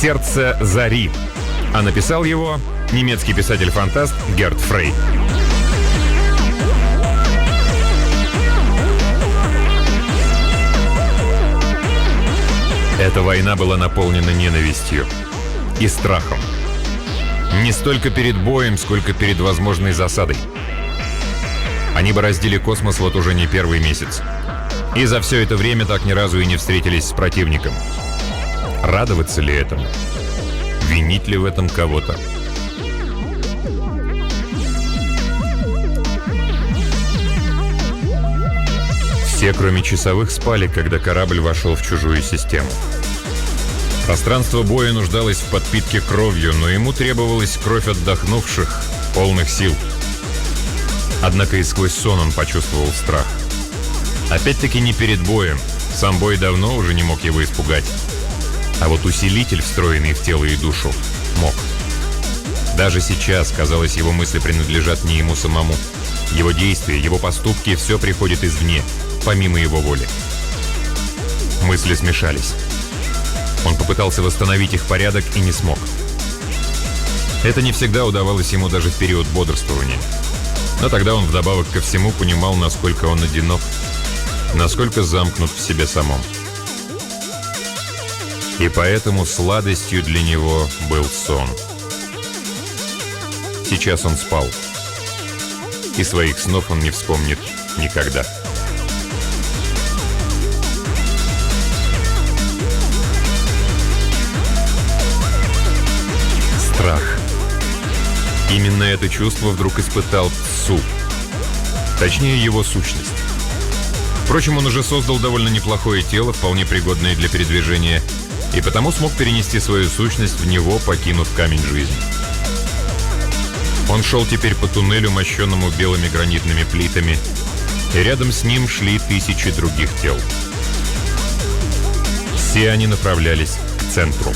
«Сердце зари», а написал его немецкий писатель-фантаст Герт Фрей. Эта война была наполнена ненавистью и страхом. Не столько перед боем, сколько перед возможной засадой. Они бороздили космос вот уже не первый месяц. И за все это время так ни разу и не встретились с противником. Радоваться ли этому? Винить ли в этом кого-то? Все, кроме часовых, спали, когда корабль вошел в чужую систему. Пространство боя нуждалось в подпитке кровью, но ему требовалась кровь отдохнувших, полных сил. Однако и сквозь сон он почувствовал страх. Опять-таки не перед боем. Сам бой давно уже не мог его испугать. А вот усилитель, встроенный в тело и душу, мог. Даже сейчас, казалось, его мысли принадлежат не ему самому. Его действия, его поступки — все приходит извне, помимо его воли. Мысли смешались. Он попытался восстановить их порядок и не смог. Это не всегда удавалось ему даже в период бодрствования. Но тогда он вдобавок ко всему понимал, насколько он одинок, насколько замкнут в себе самом. И поэтому сладостью для него был сон. Сейчас он спал. И своих снов он не вспомнит никогда. Страх. Именно это чувство вдруг испытал Цу. Точнее, его сущность. Впрочем, он уже создал довольно неплохое тело, вполне пригодное для передвижения, и потому смог перенести свою сущность в него, покинув камень жизни. Он шел теперь по туннелю, мощенному белыми гранитными плитами, и рядом с ним шли тысячи других тел. Все они направлялись к центру.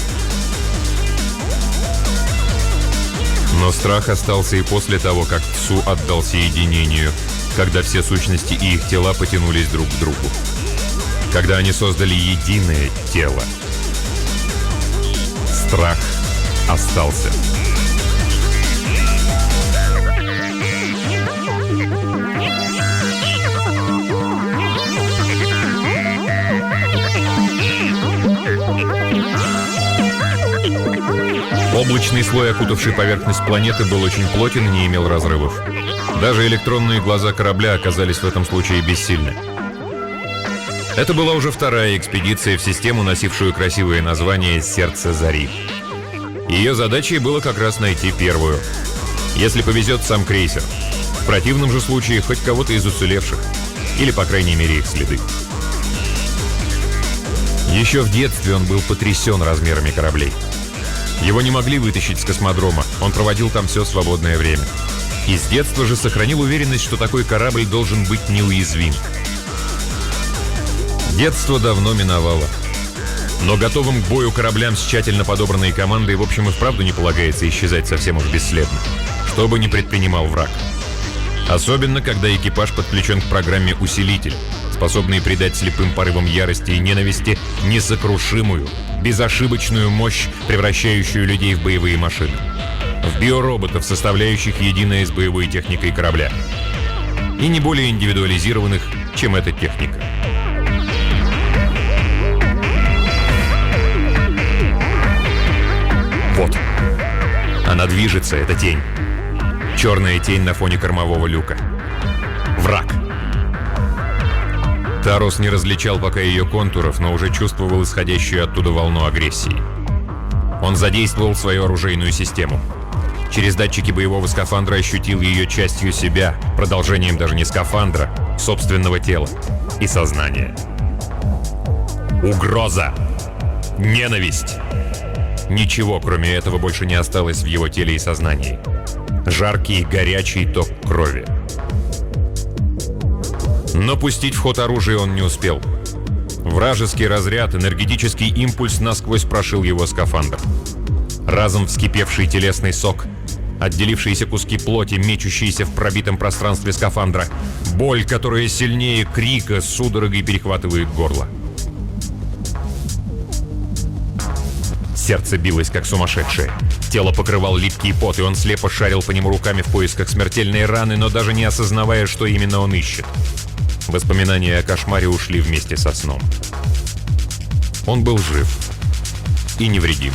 Но страх остался и после того, как Цу отдался единению, когда все сущности и их тела потянулись друг к другу. Когда они создали единое тело. Страх остался. Облачный слой, окутавший поверхность планеты, был очень плотен и не имел разрывов. Даже электронные глаза корабля оказались в этом случае бессильны. Это была уже вторая экспедиция в систему, носившую красивое название «Сердце зари». Ее задачей было как раз найти первую. Если повезет, сам крейсер. В противном же случае хоть кого-то из уцелевших. Или, по крайней мере, их следы. Еще в детстве он был потрясен размерами кораблей. Его не могли вытащить с космодрома, он проводил там все свободное время. И с детства же сохранил уверенность, что такой корабль должен быть неуязвим. Детство давно миновало. Но готовым к бою кораблям с тщательно подобранной командой, в общем, и вправду не полагается исчезать совсем уж бесследно, что бы ни предпринимал враг. Особенно, когда экипаж подключен к программе «Усилитель», способный придать слепым порывам ярости и ненависти несокрушимую, безошибочную мощь, превращающую людей в боевые машины. В биороботов, составляющих единое с боевой техникой корабля. И не более индивидуализированных, чем эта техника. Вот. Она движется, эта тень. Черная тень на фоне кормового люка. Враг. Тарос не различал пока ее контуров, но уже чувствовал исходящую оттуда волну агрессии. Он задействовал свою оружейную систему. Через датчики боевого скафандра ощутил ее частью себя, продолжением даже не скафандра, собственного тела и сознания. Угроза! Ненависть! Ничего, кроме этого, больше не осталось в его теле и сознании. Жаркий, горячий ток крови. Но пустить в ход оружие он не успел. Вражеский разряд, энергетический импульс насквозь прошил его скафандр. Разом вскипевший телесный сок, отделившиеся куски плоти, мечущиеся в пробитом пространстве скафандра, боль, которая сильнее крика, судорогой перехватывает горло. Сердце билось, как сумасшедшее. Тело покрывал липкий пот, и он слепо шарил по нему руками в поисках смертельной раны, но даже не осознавая, что именно он ищет. Воспоминания о кошмаре ушли вместе со сном. Он был жив и невредим.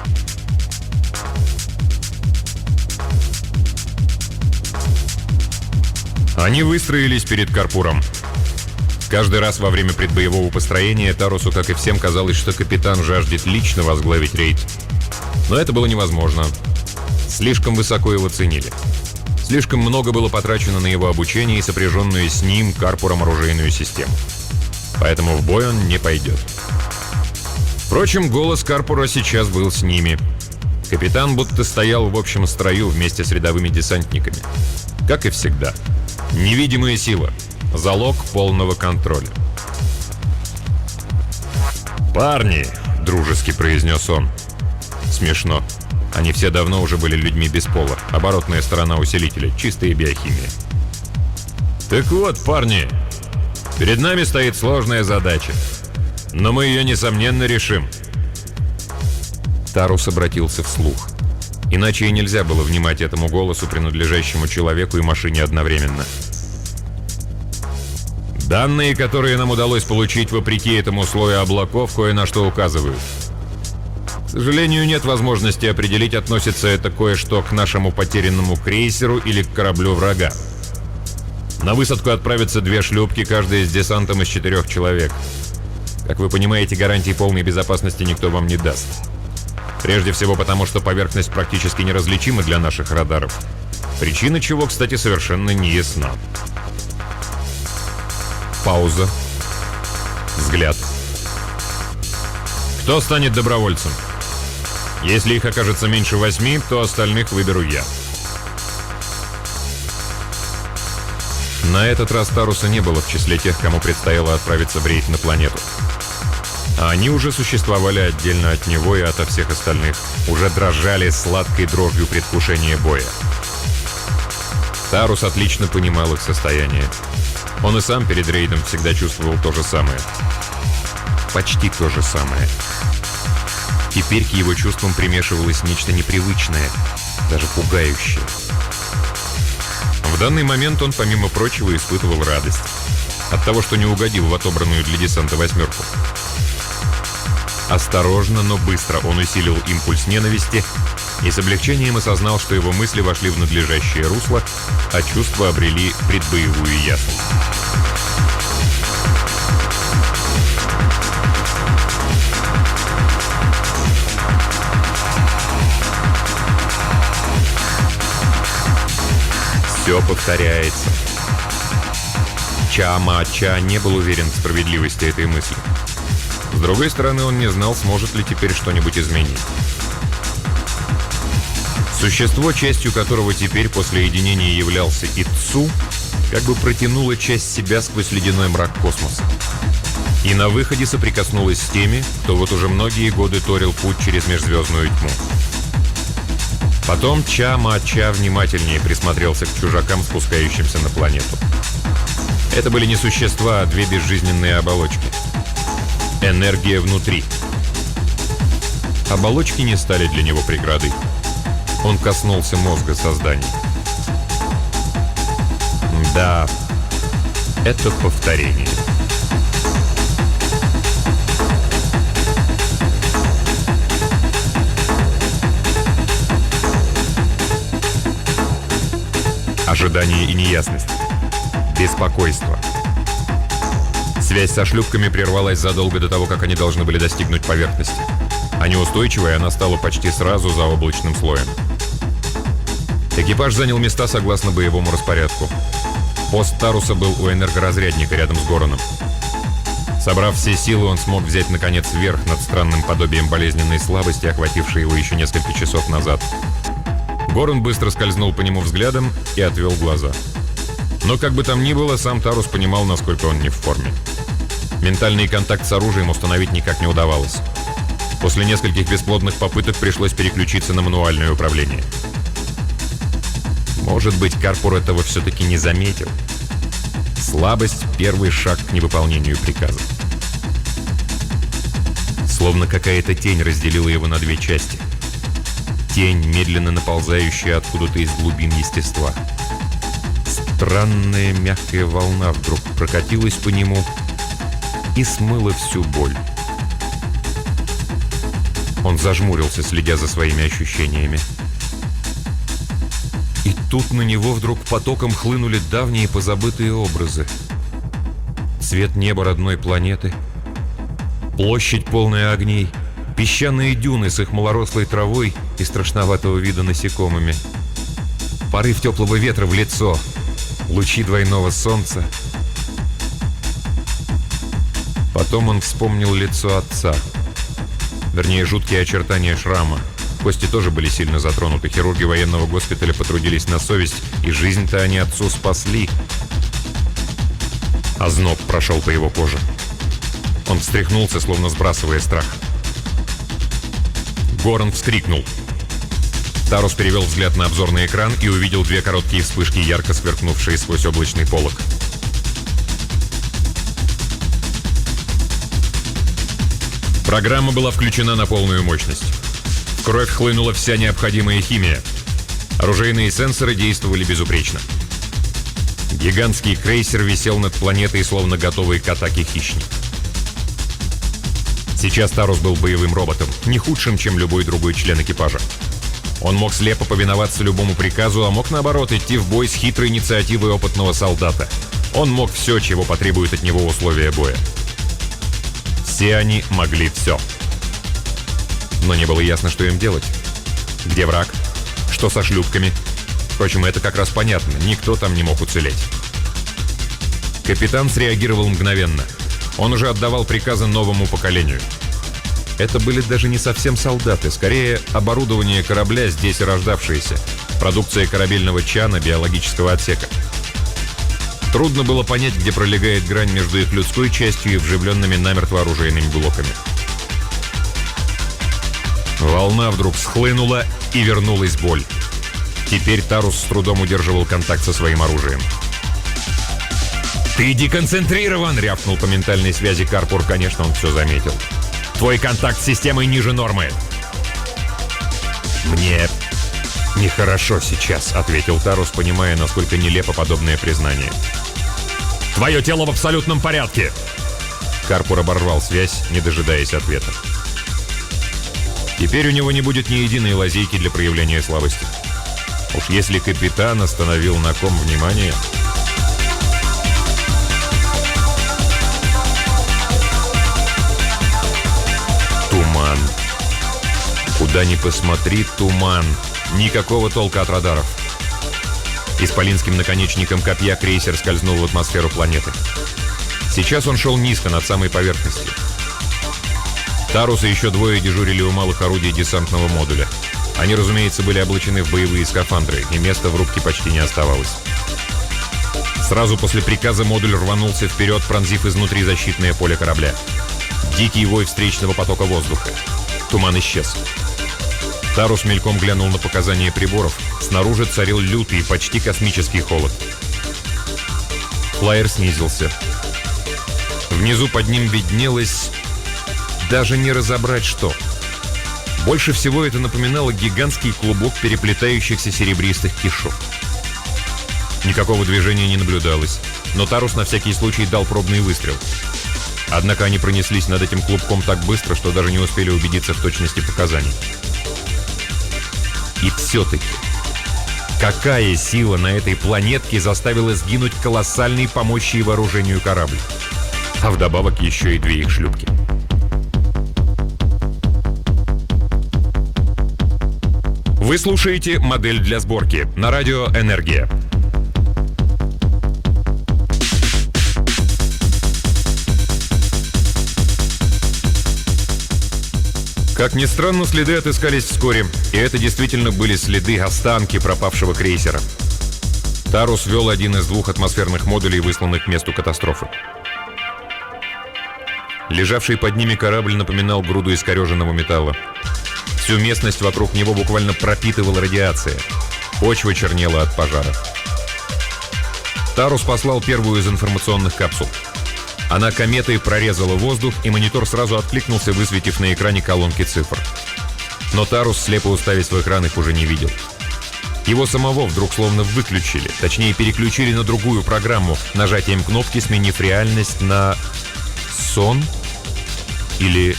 Они выстроились перед Карпуром. Каждый раз во время предбоевого построения Тарусу, как и всем, казалось, что капитан жаждет лично возглавить рейд. Но это было невозможно. Слишком высоко его ценили. Слишком много было потрачено на его обучение и сопряженную с ним Карпуром оружейную систему. Поэтому в бой он не пойдет. Впрочем, голос Карпура сейчас был с ними. Капитан будто стоял в общем строю вместе с рядовыми десантниками. Как и всегда. Невидимая сила. Залог полного контроля. «Парни!» — дружески произнес он. Смешно. Они все давно уже были людьми без пола. Оборотная сторона усилителя. Чистая биохимия. «Так вот, парни, перед нами стоит сложная задача. Но мы ее, несомненно, решим». Тарус обратился вслух. Иначе и нельзя было внимать этому голосу, принадлежащему человеку и машине одновременно. «Данные, которые нам удалось получить вопреки этому слою облаков, кое на что указывают. К сожалению, нет возможности определить, относится это кое-что к нашему потерянному крейсеру или к кораблю врага. На высадку отправятся 2 шлюпки, каждая с десантом из 4 человек. Как вы понимаете, гарантии полной безопасности никто вам не даст. Прежде всего потому, что поверхность практически неразличима для наших радаров. Причина чего, кстати, совершенно не ясна». Пауза. Взгляд. «Кто станет добровольцем? Если их окажется меньше 8, то остальных выберу я». На этот раз Таруса не было в числе тех, кому предстояло отправиться в рейд на планету. А они уже существовали отдельно от него и ото всех остальных. Уже дрожали сладкой дрожью предвкушения боя. Тарус отлично понимал их состояние. Он и сам перед рейдом всегда чувствовал то же самое. Почти то же самое. Теперь к его чувствам примешивалось нечто непривычное, даже пугающее. В данный момент он, помимо прочего, испытывал радость от того, что не угодил в отобранную для десанта 8. Осторожно, но быстро он усилил импульс ненависти и с облегчением осознал, что его мысли вошли в надлежащее русло, а чувства обрели предбоевую ясность. Все повторяется. Ча-ма-ча не был уверен в справедливости этой мысли. С другой стороны, он не знал, сможет ли теперь что-нибудь изменить. Существо, частью которого теперь после единения являлся Ицу, как бы протянуло часть себя сквозь ледяной мрак космоса. И на выходе соприкоснулось с теми, кто вот уже многие годы торил путь через межзвездную тьму. Потом Ча-Ма-Ча внимательнее присмотрелся к чужакам, спускающимся на планету. Это были не существа, а 2 безжизненные оболочки. Энергия внутри. Оболочки не стали для него преградой. Он коснулся мозга создания. Да, это повторение. Ожидание и неясность. Беспокойство. Связь со шлюпками прервалась задолго до того, как они должны были достигнуть поверхности. А неустойчивой она стала почти сразу за облачным слоем. Экипаж занял места согласно боевому распорядку. Пост Таруса был у энергоразрядника рядом с Гороном. Собрав все силы, он смог взять, наконец, верх над странным подобием болезненной слабости, охватившей его еще несколько часов назад. Горон быстро скользнул по нему взглядом и отвел глаза. Но как бы там ни было, сам Тарус понимал, насколько он не в форме. Ментальный контакт с оружием установить никак не удавалось. После нескольких бесплодных попыток пришлось переключиться на мануальное управление. Может быть, Карпур этого все-таки не заметил. Слабость — первый шаг к невыполнению приказа. Словно какая-то тень разделила его на две части. Тень, медленно наползающая откуда-то из глубин естества. Странная мягкая волна вдруг прокатилась по нему и смыла всю боль. Он зажмурился, следя за своими ощущениями. И тут на него вдруг потоком хлынули давние позабытые образы. Цвет неба родной планеты, площадь, полная огней, песчаные дюны с их малорослой травой и страшноватого вида насекомыми, порыв теплого ветра в лицо, лучи двойного солнца. Потом он вспомнил лицо отца. Вернее, жуткие очертания шрама. Кости тоже были сильно затронуты. Хирурги военного госпиталя потрудились на совесть, и жизнь-то они отцу спасли. Озноб прошел по его коже. Он встряхнулся, словно сбрасывая страх. Горан вскрикнул. Тарус перевел взгляд на обзорный экран и увидел две короткие вспышки, ярко сверкнувшие сквозь облачный полог. Программа была включена на полную мощность. В кровь хлынула вся необходимая химия. Оружейные сенсоры действовали безупречно. Гигантский крейсер висел над планетой, словно готовый к атаке хищник. Сейчас Тарус был боевым роботом, не худшим, чем любой другой член экипажа. Он мог слепо повиноваться любому приказу, а мог, наоборот, идти в бой с хитрой инициативой опытного солдата. Он мог все, чего потребуют от него условия боя. Все они могли все. Но не было ясно, что им делать. Где враг? Что со шлюпками? Впрочем, это как раз понятно. Никто там не мог уцелеть. Капитан среагировал мгновенно. Он уже отдавал приказы новому поколению. Это были даже не совсем солдаты, скорее оборудование корабля, здесь рождавшееся, продукция корабельного чана, биологического отсека. Трудно было понять, где пролегает грань между их людской частью и вживленными намертво оружейными блоками. Волна вдруг схлынула, и вернулась боль. Теперь Тарус с трудом удерживал контакт со своим оружием. «Ты деконцентрирован!» — рявкнул по ментальной связи Карпур. Конечно, он все заметил. «Твой контакт с системой ниже нормы!» «Мне нехорошо сейчас», — ответил Тарус, понимая, насколько нелепо подобное признание. «Твое тело в абсолютном порядке!» Карпур оборвал связь, не дожидаясь ответа. Теперь у него не будет ни единой лазейки для проявления слабости. Уж если капитан остановил на ком внимание... Туман. Куда ни посмотри, туман. Никакого толка от радаров. Исполинским наконечником копья крейсер скользнул в атмосферу планеты. Сейчас он шел низко, над самой поверхностью. Тарус и еще двое дежурили у малых орудий десантного модуля. Они, разумеется, были облачены в боевые скафандры, и места в рубке почти не оставалось. Сразу после приказа модуль рванулся вперед, пронзив изнутри защитное поле корабля. Дикий вой встречного потока воздуха. Туман исчез. Тарус мельком глянул на показания приборов. Снаружи царил лютый, почти космический холод. Флайер снизился. Внизу под ним виднелось... Даже не разобрать что. Больше всего это напоминало гигантский клубок переплетающихся серебристых кишок. Никакого движения не наблюдалось, но Тарус на всякий случай дал пробный выстрел. Однако они пронеслись над этим клубком так быстро, что даже не успели убедиться в точности показаний. И все-таки, какая сила на этой планетке заставила сгинуть колоссальный по мощи и вооружению корабль? А вдобавок еще и две их шлюпки. Вы слушаете «Модель для сборки» на радио «Энергия». Как ни странно, следы отыскались вскоре, и это действительно были следы, останки пропавшего крейсера. Тарус вел один из двух атмосферных модулей, высланных к месту катастрофы. Лежавший под ними корабль напоминал груду искореженного металла. Всю местность вокруг него буквально пропитывала радиация. Почва чернела от пожара. Тарус послал первую из информационных капсул. Она кометой прорезала воздух, и монитор сразу откликнулся, высветив на экране колонки цифр. Но Тарус, слепо уставясь в экран, их уже не видел. Его самого вдруг словно выключили, точнее переключили на другую программу, нажатием кнопки сменив реальность на сон или...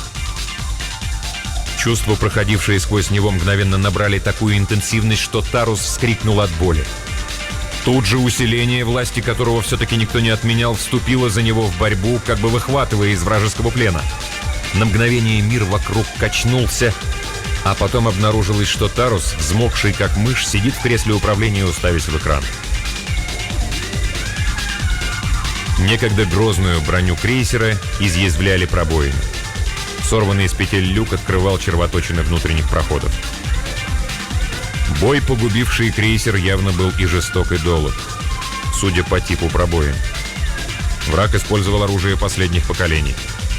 Чувства, проходившие сквозь него, мгновенно набрали такую интенсивность, что Тарус вскрикнул от боли. Тут же усиление, власти которого все-таки никто не отменял, вступило за него в борьбу, как бы выхватывая из вражеского плена. На мгновение мир вокруг качнулся, а потом обнаружилось, что Тарус, взмокший как мышь, сидит в кресле управления, уставясь в экран. Некогда грозную броню крейсера изъязвляли пробоины. Сорванный из петель люк открывал червоточины внутренних проходов. Бой, погубивший крейсер, явно был и жесток, и долг, судя по типу пробоин. Враг использовал оружие последних поколений.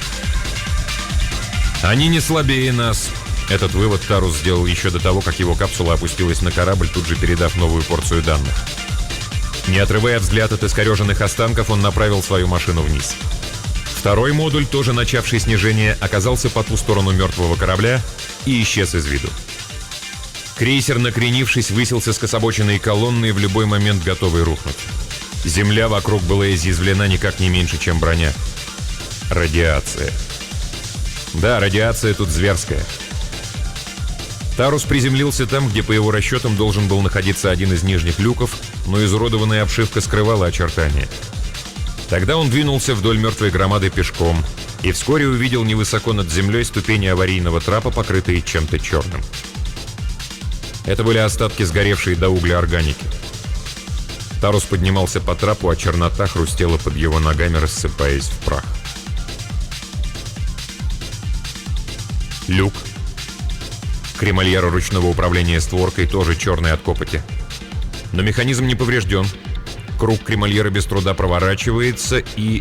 «Они не слабее нас». Этот вывод Тарус сделал еще до того, как его капсула опустилась на корабль, тут же передав новую порцию данных. Не отрывая взгляд от искореженных останков, он направил свою машину вниз. Второй модуль, тоже начавший снижение, оказался по ту сторону мертвого корабля и исчез из виду. Крейсер, накренившись, высился скособоченной колонной, в любой момент готовый рухнуть. Земля вокруг была изъязвлена никак не меньше, чем броня. Радиация. Да, радиация тут зверская. Тарус приземлился там, где, по его расчетам, должен был находиться один из нижних люков, но изуродованная обшивка скрывала очертания. Тогда он двинулся вдоль мертвой громады пешком и вскоре увидел невысоко над землей ступени аварийного трапа, покрытые чем-то черным. Это были остатки сгоревшей до угля органики. Тарус поднимался по трапу, а чернота хрустела под его ногами, рассыпаясь в прах. Люк. Кремольера ручного управления створкой тоже черный от копоти. Но механизм не поврежден. Круг кремольера без труда проворачивается, и...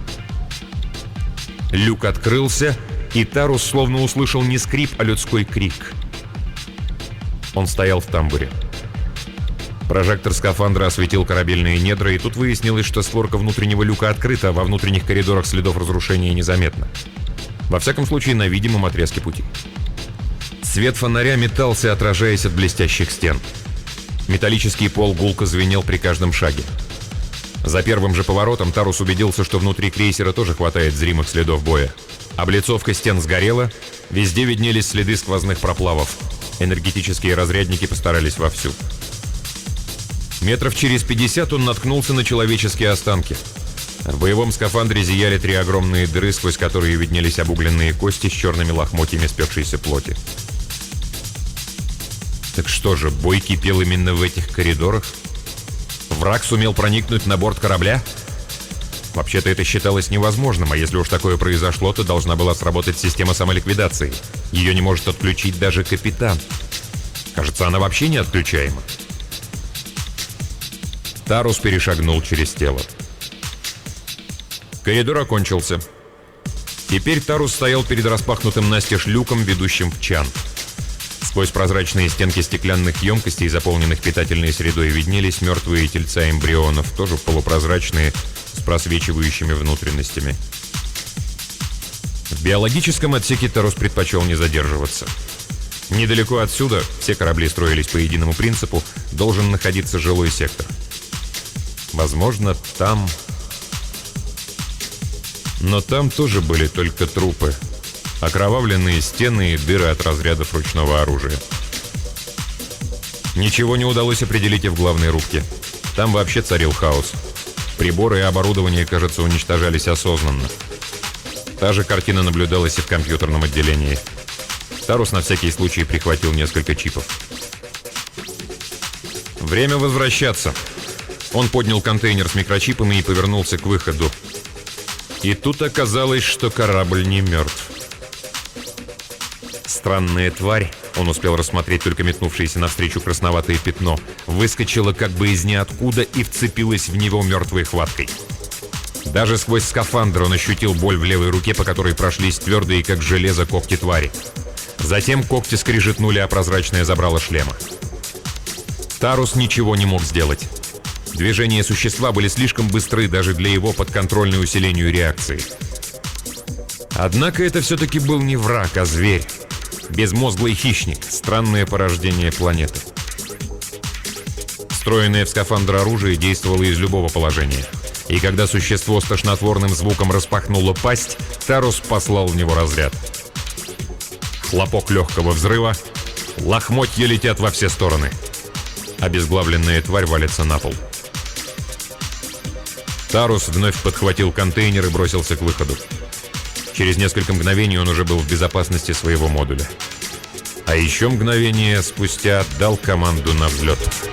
Люк открылся, и Тарус словно услышал не скрип, а людской крик. Он стоял в тамбуре. Прожектор скафандра осветил корабельные недра, и тут выяснилось, что створка внутреннего люка открыта, а во внутренних коридорах следов разрушения незаметно. Во всяком случае, на видимом отрезке пути. Свет фонаря метался, отражаясь от блестящих стен. Металлический пол гулко звенел при каждом шаге. За первым же поворотом Тарус убедился, что внутри крейсера тоже хватает зримых следов боя. Облицовка стен сгорела, везде виднелись следы сквозных проплавов. Энергетические разрядники постарались вовсю. Метров через 50 он наткнулся на человеческие останки. В боевом скафандре зияли 3 огромные дыры, сквозь которые виднелись обугленные кости с черными лохмотьями спекшейся плоти. Так что же, бой кипел именно в этих коридорах? Враг сумел проникнуть на борт корабля? Вообще-то это считалось невозможным, а если уж такое произошло, то должна была сработать система самоликвидации. Ее не может отключить даже капитан. Кажется, она вообще не отключаема. Тарус перешагнул через тело. Коридор окончился. Теперь Тарус стоял перед распахнутым настежь люком, ведущим в чан. Сквозь прозрачные стенки стеклянных емкостей, заполненных питательной средой, виднелись мертвые тельца эмбрионов, тоже полупрозрачные, с просвечивающими внутренностями. В биологическом отсеке Тарус предпочел не задерживаться. Недалеко отсюда, все корабли строились по единому принципу, должен находиться жилой сектор. Возможно, там... Но там тоже были только трупы. Окровавленные стены и дыры от разрядов ручного оружия. Ничего не удалось определить и в главной рубке. Там вообще царил хаос. Приборы и оборудование, кажется, уничтожались осознанно. Та же картина наблюдалась и в компьютерном отделении. Тарус на всякий случай прихватил несколько чипов. Время возвращаться. Он поднял контейнер с микрочипами и повернулся к выходу. И тут оказалось, что корабль не мертв. Странная тварь, он успел рассмотреть только метнувшееся навстречу красноватое пятно, выскочила как бы из ниоткуда и вцепилась в него мертвой хваткой. Даже сквозь скафандр он ощутил боль в левой руке, по которой прошлись твердые, как железо, когти твари. Затем когти скрижетнули о прозрачное забрало шлема. Тарус ничего не мог сделать. Движения существа были слишком быстры даже для его подконтрольной усилению реакции. Однако это все-таки был не враг, а зверь. Безмозглый хищник, странное порождение планеты. Встроенное в скафандр оружие действовало из любого положения. И когда существо с тошнотворным звуком распахнуло пасть, Тарус послал в него разряд. Хлопок легкого взрыва, лохмотья летят во все стороны. Обезглавленная тварь валится на пол. Тарус вновь подхватил контейнер и бросился к выходу. Через несколько мгновений он уже был в безопасности своего модуля. А еще мгновение спустя дал команду на взлет.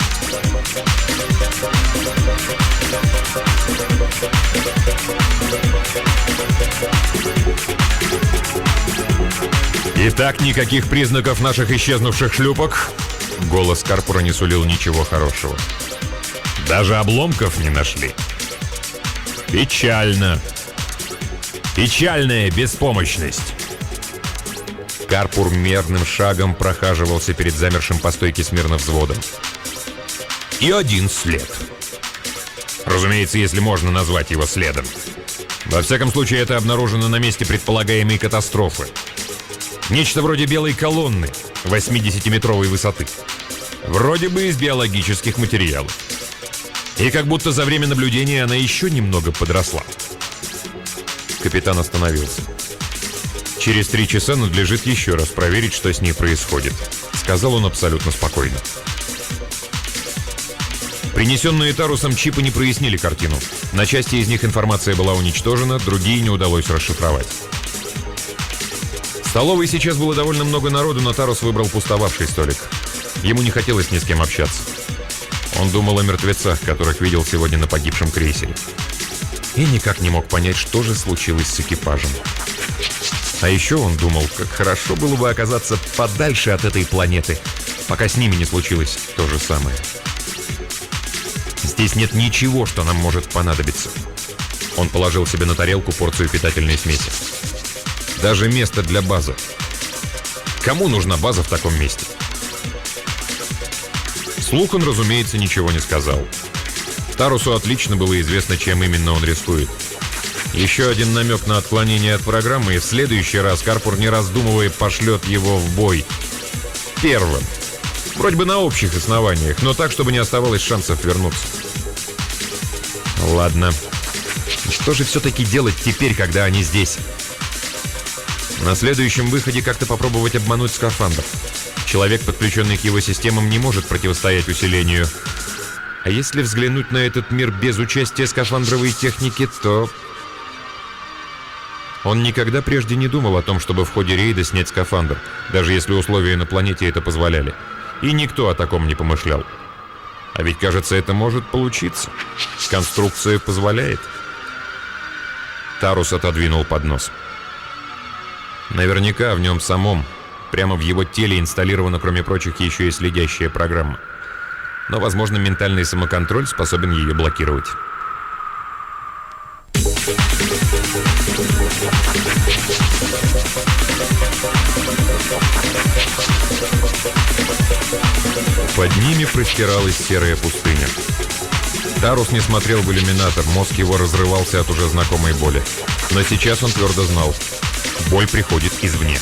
Итак, никаких признаков наших исчезнувших шлюпок. Голос Карпура не сулил ничего хорошего. Даже обломков не нашли. Печально. Печальная беспомощность. Карпур мерным шагом прохаживался перед замершим по стойке смирно взводом. И один след. Разумеется, если можно назвать его следом. Во всяком случае, это обнаружено на месте предполагаемой катастрофы. Нечто вроде белой колонны 80-метровой высоты. Вроде бы из биологических материалов. И как будто за время наблюдения она еще немного подросла. Капитан остановился. «Через 3 часа надлежит еще раз проверить, что с ней происходит», — сказал он абсолютно спокойно. Принесенные Тарусом чипы не прояснили картину. На части из них информация была уничтожена, другие не удалось расшифровать. В столовой сейчас было довольно много народу, но Тарус выбрал пустовавший столик. Ему не хотелось ни с кем общаться. Он думал о мертвецах, которых видел сегодня на погибшем крейсере. И никак не мог понять, что же случилось с экипажем. А еще он думал, как хорошо было бы оказаться подальше от этой планеты, пока с ними не случилось то же самое. Здесь нет ничего, что нам может понадобиться. Он положил себе на тарелку порцию питательной смеси. Даже место для базы. Кому нужна база в таком месте? Вслух он, разумеется, ничего не сказал. Тарусу отлично было известно, чем именно он рискует. Еще один намек на отклонение от программы, и в следующий раз Карпур, не раздумывая, пошлет его в бой. Первым. Вроде бы на общих основаниях, но так, чтобы не оставалось шансов вернуться. Ладно. Что же все-таки делать теперь, когда они здесь? На следующем выходе как-то попробовать обмануть скафандр. Человек, подключенный к его системам, не может противостоять усилению. А если взглянуть на этот мир без участия скафандровой техники, то... Он никогда прежде не думал о том, чтобы в ходе рейда снять скафандр, даже если условия на планете это позволяли. И никто о таком не помышлял. А ведь, кажется, это может получиться. Конструкция позволяет. Тарус отодвинул поднос. Наверняка в нем самом, прямо в его теле, инсталлирована, кроме прочих, еще и следящая программа. Но, возможно, ментальный самоконтроль способен ее блокировать. Под ними простиралась серая пустыня. Тарус не смотрел в иллюминатор, мозг его разрывался от уже знакомой боли. Но сейчас он твердо знал: боль приходит извне.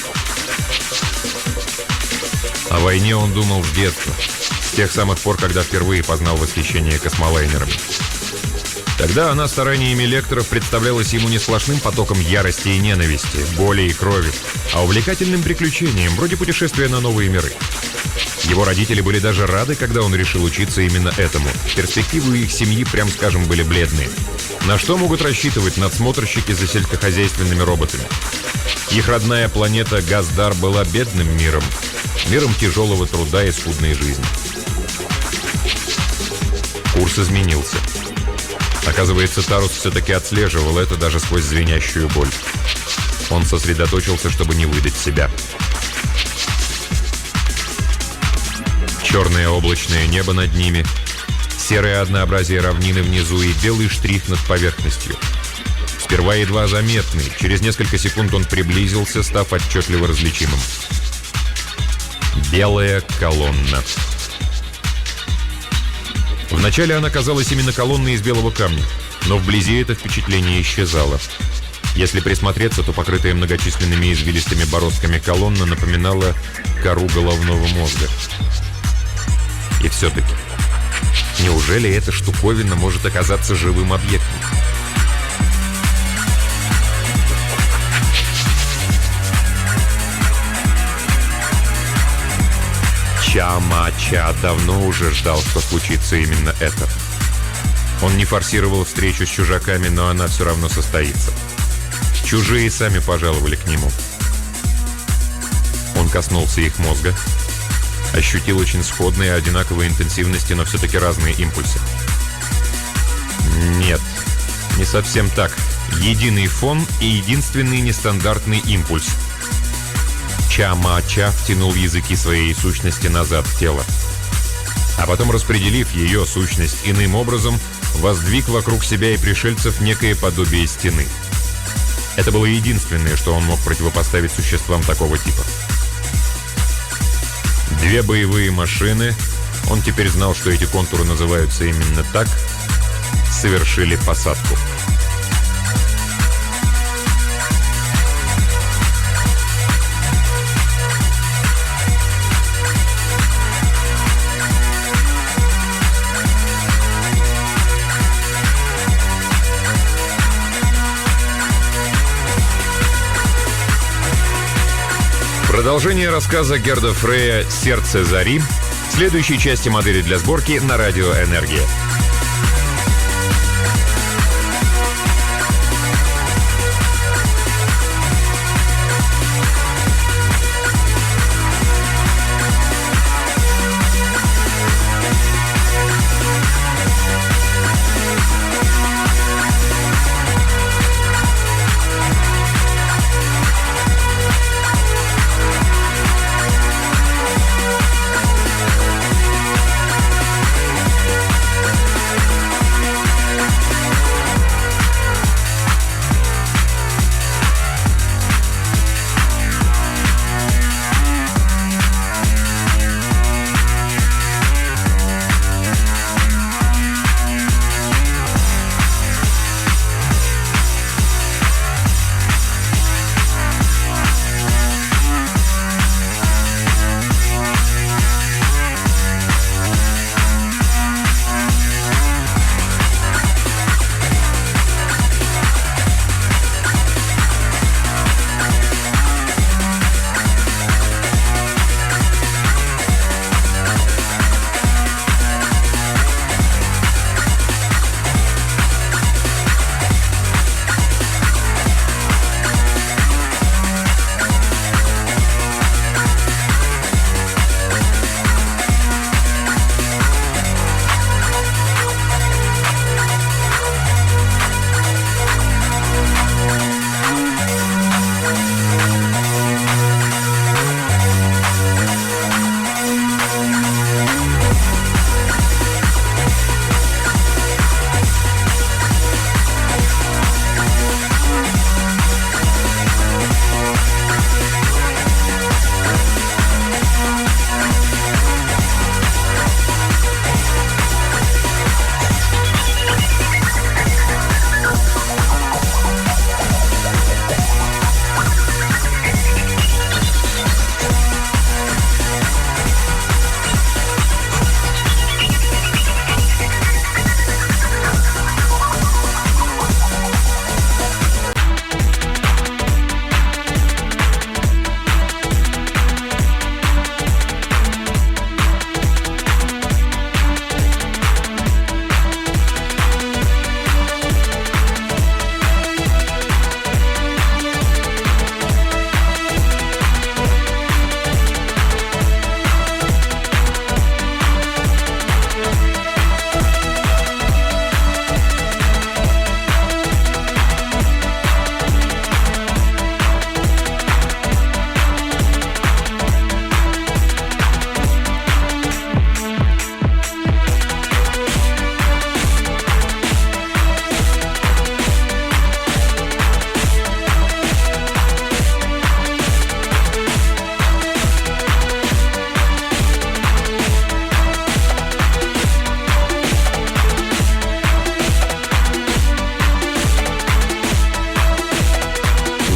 О войне он думал с детства, с тех самых пор, когда впервые познал восхищение космолайнерами. Тогда она стараниями лекторов представлялась ему не сплошным потоком ярости и ненависти, боли и крови, а увлекательным приключением, вроде путешествия на новые миры. Его родители были даже рады, когда он решил учиться именно этому. Перспективы их семьи, прям скажем, были бледные. На что могут рассчитывать надсмотрщики за сельскохозяйственными роботами? Их родная планета Газдар была бедным миром, миром тяжелого труда и скудной жизни. Курс изменился. Оказывается, Тарус все-таки отслеживал это даже сквозь звенящую боль. Он сосредоточился, чтобы не выдать себя. Черное облачное небо над ними, серое однообразие равнины внизу и белый штрих над поверхностью. Сперва едва заметный, через несколько секунд он приблизился, став отчетливо различимым. Белая колонна. Вначале она казалась именно колонной из белого камня, но вблизи это впечатление исчезало. Если присмотреться, то покрытая многочисленными извилистыми бороздками колонна напоминала кору головного мозга. И все-таки, неужели эта штуковина может оказаться живым объектом? Ча-Ма-Ча давно уже ждал, что случится именно это. Он не форсировал встречу с чужаками, но она все равно состоится. Чужие сами пожаловали к нему. Он коснулся их мозга, ощутил очень сходные, одинаковой интенсивности, но все-таки разные импульсы. Нет, не совсем так. Единый фон и единственный нестандартный импульс. Ча-Ма-Ча втянул языки своей сущности назад в тело. А потом, распределив ее сущность иным образом, воздвиг вокруг себя и пришельцев некое подобие стены. Это было единственное, что он мог противопоставить существам такого типа. Две боевые машины, он теперь знал, что эти контуры называются именно так, совершили посадку. Продолжение рассказа Герда Фрея «Сердце зари» в следующей части модели для сборки на радио «Энергия».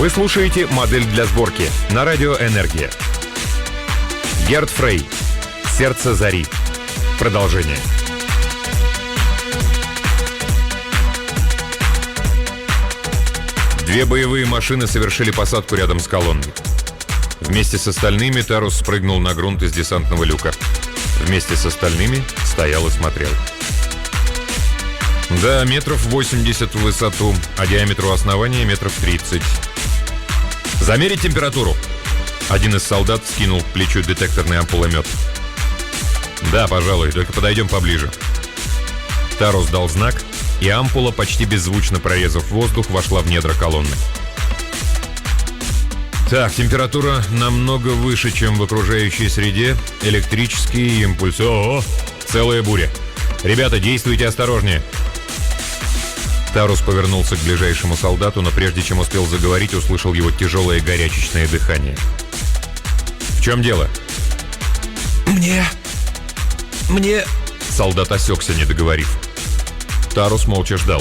Вы слушаете «Модель для сборки» на радио «Энергия». Герд Фрей. «Сердце зари». Продолжение. Две боевые машины совершили посадку рядом с колонной. Вместе с остальными Тарус спрыгнул на грунт из десантного люка. Вместе с остальными стоял и смотрел. Да, метров 80 в высоту, а диаметр у основания метров 30. «Замерить температуру!» Один из солдат скинул к плечу детекторный ампуломет. «Да, пожалуй, только подойдем поближе». Тарус дал знак, и ампула, почти беззвучно прорезав воздух, вошла в недра колонны. Так, температура намного выше, чем в окружающей среде. Электрический импульс. Ого! Целая буря. Ребята, действуйте осторожнее. Тарус повернулся к ближайшему солдату, но прежде чем успел заговорить, услышал его тяжелое горячечное дыхание. «В чем дело?» Мне... Солдат осекся, не договорив. Тарус молча ждал.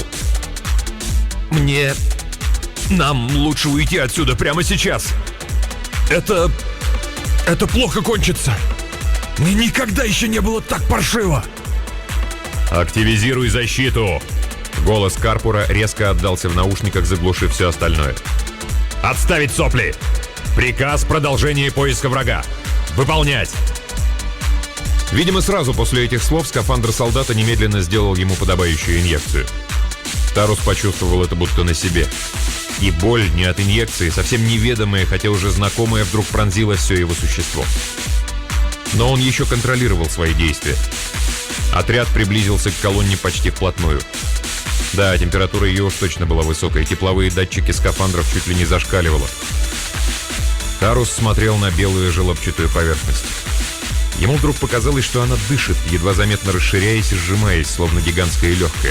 Нам лучше уйти отсюда прямо сейчас. Это плохо кончится. Мне никогда еще не было так паршиво. Активизируй защиту. Голос Карпура резко отдался в наушниках, заглушив все остальное. Отставить сопли. Приказ продолжения поиска врага. Выполнять. Видимо, сразу после этих слов скафандр солдата немедленно сделал ему подобающую инъекцию. Тарус почувствовал это будто на себе. И боль не от инъекции, совсем неведомая, хотя уже знакомая, вдруг пронзила все его существо. Но он еще контролировал свои действия. Отряд приблизился к колонне почти вплотную. Да, температура ее уж точно была высокой, тепловые датчики скафандров чуть ли не зашкаливало. Тарус смотрел на белую желобчатую поверхность. Ему вдруг показалось, что она дышит, едва заметно расширяясь и сжимаясь, словно гигантское легкое.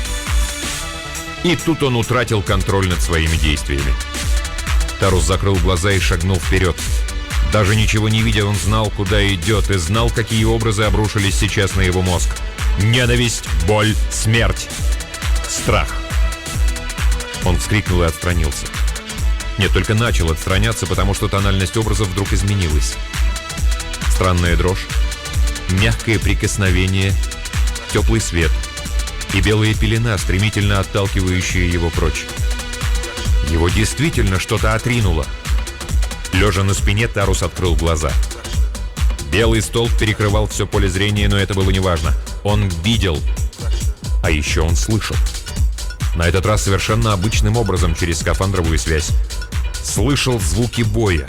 И тут он утратил контроль над своими действиями. Тарус закрыл глаза и шагнул вперед. Даже ничего не видя, он знал, куда идет, и знал, какие образы обрушились сейчас на его мозг. Ненависть, боль, смерть, страх. Он вскрикнул и отстранился. Нет, только начал отстраняться, потому что тональность образов вдруг изменилась. Странная дрожь, мягкое прикосновение, теплый свет и белая пелена, стремительно отталкивающая его прочь. Его действительно что-то отринуло. Лежа на спине, Тарус открыл глаза. Белый столб перекрывал все поле зрения, но это было неважно. Он видел, а еще он слышал. На этот раз совершенно обычным образом, через скафандровую связь. Слышал звуки боя.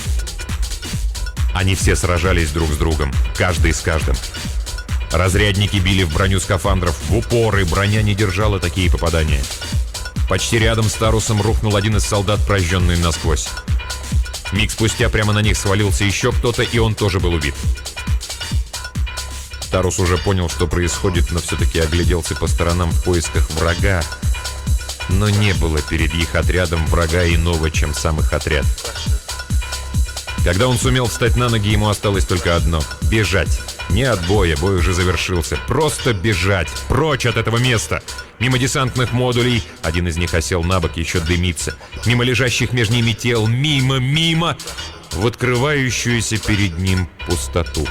Они все сражались друг с другом, каждый с каждым. Разрядники били в броню скафандров в упор, и броня не держала такие попадания. Почти рядом с Тарусом рухнул один из солдат, прожженный насквозь. Миг спустя прямо на них свалился еще кто-то, и он тоже был убит. Тарус уже понял, что происходит, но все-таки огляделся по сторонам в поисках врага. Но не было перед их отрядом врага иного, чем сам их отряд. Когда он сумел встать на ноги, ему осталось только одно — бежать. Не от боя, бой уже завершился. Просто бежать, прочь от этого места. Мимо десантных модулей, один из них осел на бок, еще дымится. Мимо лежащих между ними тел, мимо, в открывающуюся перед ним пустоту.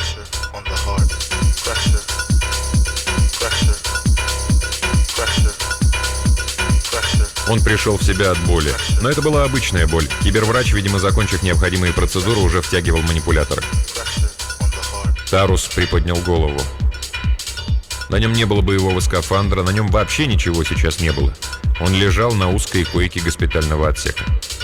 Он пришел в себя от боли. Но это была обычная боль. Киберврач, видимо, закончив необходимые процедуры, уже втягивал манипулятор. Тарус приподнял голову. На нем не было боевого скафандра, на нем вообще ничего сейчас не было. Он лежал на узкой койке госпитального отсека.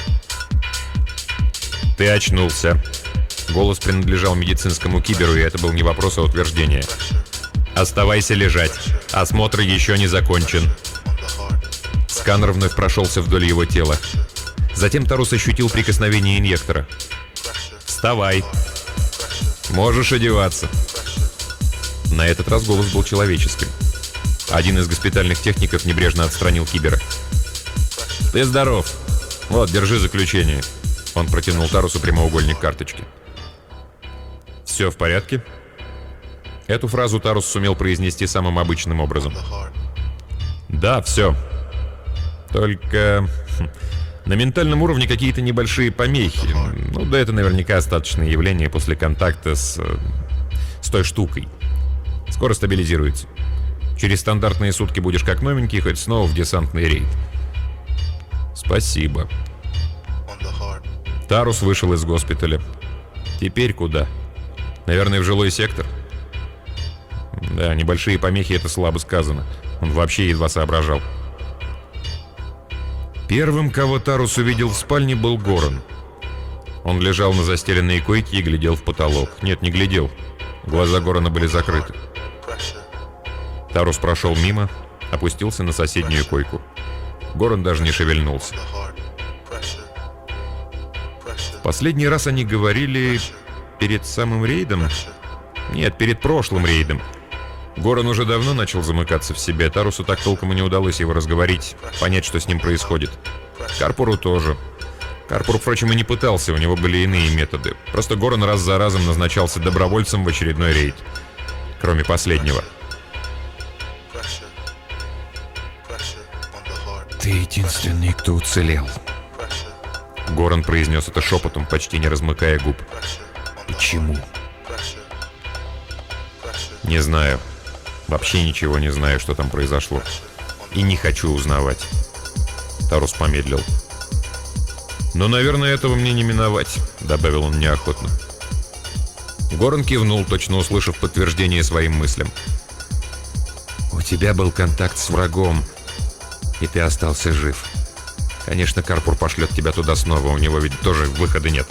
«Ты очнулся». Голос принадлежал медицинскому киберу, и это был не вопрос, а утверждение. «Оставайся лежать. Осмотр еще не закончен». Сканер вновь прошелся вдоль его тела. Затем Тарус ощутил прикосновение инъектора. «Вставай. Можешь одеваться». На этот раз голос был человеческим. Один из госпитальных техников небрежно отстранил кибера. «Ты здоров. Вот, держи заключение». Он протянул Тарусу прямоугольник карточки. «Все в порядке?» Эту фразу Тарус сумел произнести самым обычным образом. «Да, все. Только На ментальном уровне какие-то небольшие помехи. Ну да, это наверняка остаточное явление после контакта с той штукой. Скоро стабилизируется. Через стандартные сутки будешь как новенький, хоть снова в десантный рейд. Спасибо. Тарус вышел из госпиталя. Теперь куда? Наверное, в жилой сектор? Да, небольшие помехи — это слабо сказано. Он вообще едва соображал. Первым, кого Тарус увидел в спальне, был Горан. Он лежал на застеленной койке и глядел в потолок. Нет, не глядел. Глаза Горана были закрыты. Тарус прошел мимо, опустился на соседнюю койку. Горан даже не шевельнулся. Последний раз они говорили перед самым рейдом? Нет, перед прошлым рейдом. Горан уже давно начал замыкаться в себе. Тарусу так толком и не удалось его разговорить, понять, что с ним происходит. Карпуру тоже. Карпур, впрочем, и не пытался, у него были иные методы. Просто Горан раз за разом назначался добровольцем в очередной рейд. Кроме последнего. «Ты единственный, кто уцелел». Горан произнес это шепотом, почти не размыкая губ. «Почему?» «Не знаю. Вообще ничего не знаю, что там произошло. И не хочу узнавать». Тарус помедлил. «Но, наверное, этого мне не миновать», — добавил он неохотно. Горан кивнул, точно услышав подтверждение своим мыслям. «У тебя был контакт с врагом, и ты остался жив. Конечно, Карпур пошлет тебя туда снова, у него ведь тоже выхода нет».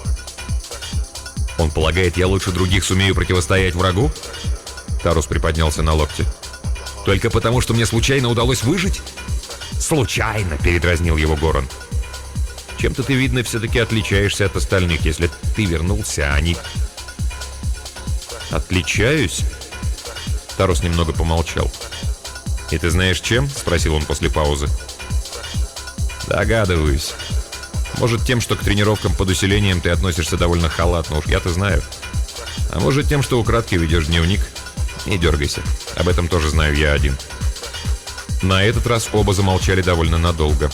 «Он полагает, я лучше других сумею противостоять врагу?» Тарус приподнялся на локте. «Только потому, что мне случайно удалось выжить?» «Случайно!» — передразнил его Горан. «Чем-то ты, видно, все-таки отличаешься от остальных. Если ты вернулся, а они...» «Отличаюсь?» Тарус немного помолчал. «И ты знаешь, чем?» — спросил он после паузы. «Догадываюсь. Может, тем, что к тренировкам под усилением ты относишься довольно халатно, уж я-то знаю. А может, тем, что украдкой ведешь дневник. Не дергайся. Об этом тоже знаю я один». На этот раз оба замолчали довольно надолго.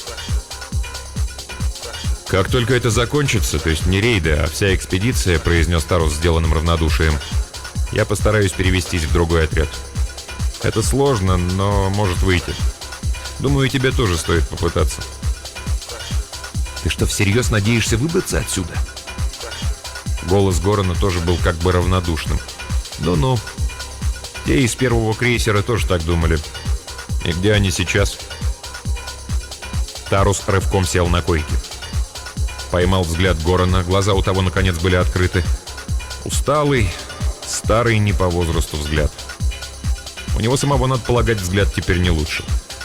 «Как только это закончится, то есть не рейды, а вся экспедиция», — произнес Тарус сделанным равнодушием, — «я постараюсь перевестись в другой отряд. Это сложно, но может выйти. Думаю, тебе тоже стоит попытаться». «Ты что, всерьез надеешься выбраться отсюда?» Голос Горана тоже был как бы равнодушным. «Ну-ну. Те из первого крейсера тоже так думали. И где они сейчас?» Тарус рывком сел на койке. Поймал взгляд Горана, глаза у того, наконец, были открыты. Усталый, старый не по возрасту взгляд. У него самого, надо полагать, взгляд теперь не лучше.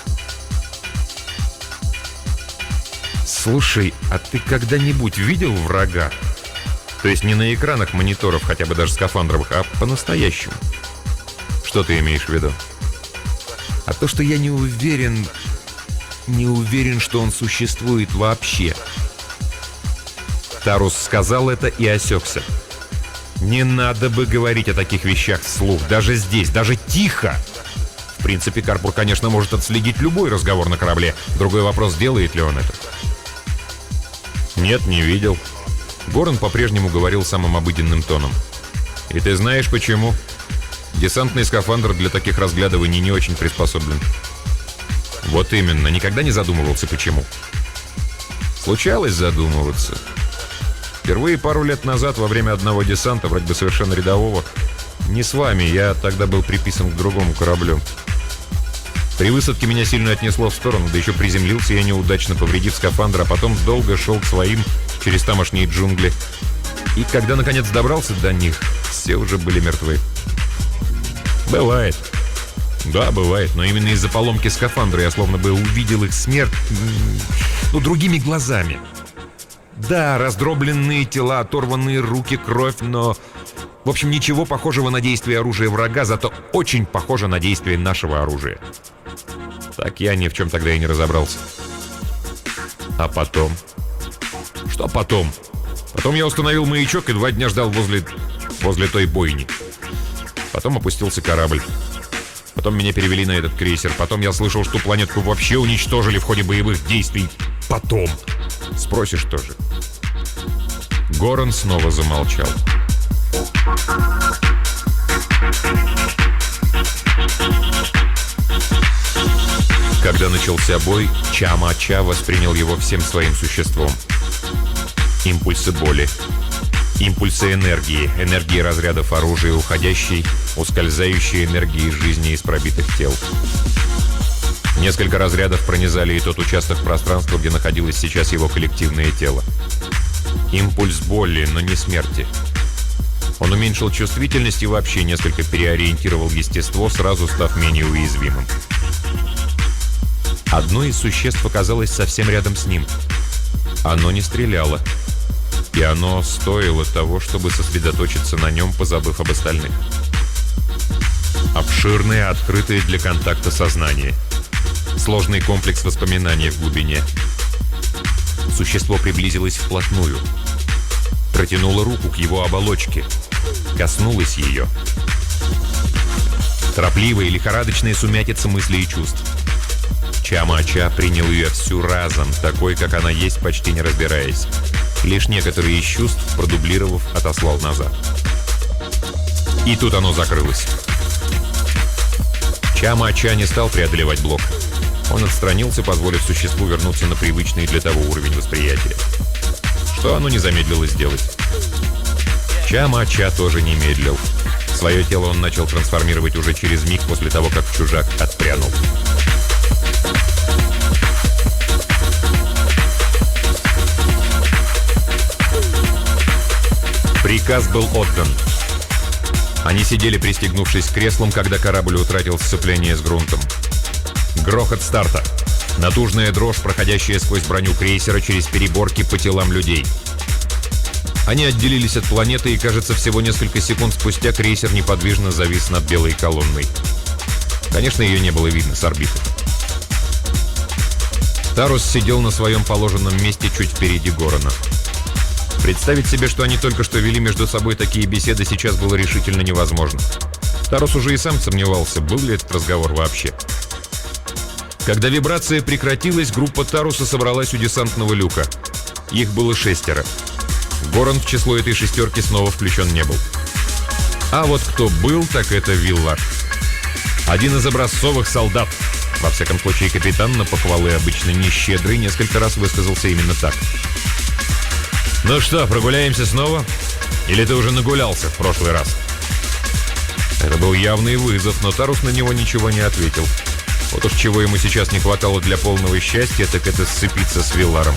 «Слушай, а ты когда-нибудь видел врага? То есть не на экранах мониторов, хотя бы даже скафандровых, а по-настоящему?» «Что ты имеешь в виду?» «А то, что я не уверен, что он существует вообще». Тарус сказал это и осекся. Не надо бы говорить о таких вещах вслух, даже здесь, даже тихо. В принципе, Карпур, конечно, может отследить любой разговор на корабле. Другой вопрос, делает ли он это. «Нет, не видел». Горан по-прежнему говорил самым обыденным тоном. «И ты знаешь, почему? Десантный скафандр для таких разглядываний не очень приспособлен». «Вот именно. Никогда не задумывался, почему?» «Случалось задумываться. Впервые пару лет назад во время одного десанта, вроде бы совершенно рядового. Не с вами, я тогда был приписан к другому кораблю. При высадке меня сильно отнесло в сторону, да еще приземлился я неудачно, повредив скафандр, а потом долго шел к своим через тамошние джунгли. И когда наконец добрался до них, все уже были мертвы». «Бывает». «Да, бывает, но именно из-за поломки скафандра я словно бы увидел их смерть, другими глазами. Да, раздробленные тела, оторванные руки, кровь, но... В общем, ничего похожего на действие оружия врага, зато очень похоже на действие нашего оружия». Так я ни в чем тогда и не разобрался. «А потом?» «Что потом?» «Потом я установил маячок и 2 дня ждал возле той бойни. Потом опустился корабль. Потом меня перевели на этот крейсер. Потом я слышал, что планетку вообще уничтожили в ходе боевых действий. потом?» Спросишь тоже. Горан снова замолчал. Когда начался бой, Чама-Ча воспринял его всем своим существом. Импульсы боли, импульсы энергии, энергии разрядов оружия, уходящей, ускользающей энергии жизни из пробитых тел. Несколько разрядов пронизали и тот участок пространства, где находилось сейчас его коллективное тело. Импульс боли, но не смерти. Он уменьшил чувствительность и вообще несколько переориентировал естество, сразу став менее уязвимым. Одно из существ оказалось совсем рядом с ним. Оно не стреляло. И оно стоило того, чтобы сосредоточиться на нем, позабыв об остальных. Обширное, открытое для контакта сознание. Сложный комплекс воспоминаний в глубине. Существо приблизилось вплотную. Протянуло руку к его оболочке. Коснулось ее. Торопливая и лихорадочная сумятица мыслей и чувств. Чама-Ча принял ее всю разом, такой, как она есть, почти не разбираясь. Лишь некоторые из чувств, продублировав, отослал назад. И тут оно закрылось. Чама-Ча не стал преодолевать блок. Он отстранился, позволив существу вернуться на привычный для того уровень восприятия. Что оно не замедлило сделать. Чама-Ча тоже не медлил. Свое тело он начал трансформировать уже через миг после того, как чужак отпрянул. Приказ был отдан. Они сидели, пристегнувшись к креслам, когда корабль утратил сцепление с грунтом. Грохот старта. Натужная дрожь, проходящая сквозь броню крейсера через переборки по телам людей. Они отделились от планеты, и, кажется, всего несколько секунд спустя крейсер неподвижно завис над белой колонной. Конечно, ее не было видно с орбиты. Тарус сидел на своем положенном месте чуть впереди Горана. Представить себе, что они только что вели между собой такие беседы, сейчас было решительно невозможно. Тарус уже и сам сомневался, был ли этот разговор вообще. Когда вибрация прекратилась, группа Таруса собралась у десантного люка. Их было 6. Горан в число этой шестерки снова включен не был. А вот кто был, так это Виллар. Один из образцовых солдат. Во всяком случае, капитан на похвалы обычно не щедрый, несколько раз высказался именно так. «Ну что, прогуляемся снова? Или ты уже нагулялся в прошлый раз?» Это был явный вызов, но Тарус на него ничего не ответил. Вот уж чего ему сейчас не хватало для полного счастья, так это сцепиться с Вилларом.